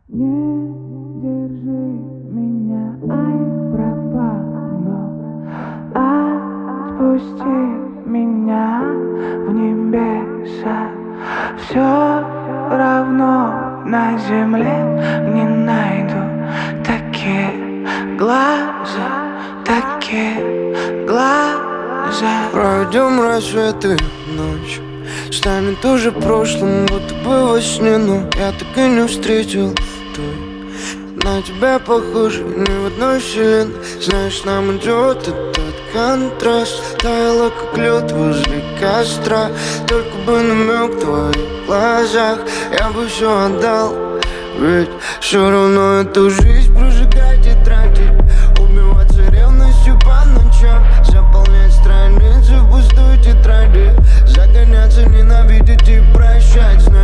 Не держи меня, ай, пропаду. Отпусти меня в небеса. Все равно на земле не найду такие глаза, такие глаза. Пройдем рассветы ночь, станет уже прошлым, будто бы во сне. Но я так и не встретил той. На тебя похоже ни в одной вселенной. Знаешь, нам идет этот контраст. Таяла как лед возле костра. Только бы намек в твоих глазах. Я бы все отдал, ведь все равно эту жизнь прожигать и тратить. Убиваться ревностью по ночам, заполнять страницы в пустую тетради, загоняться, ненавидеть и прощать.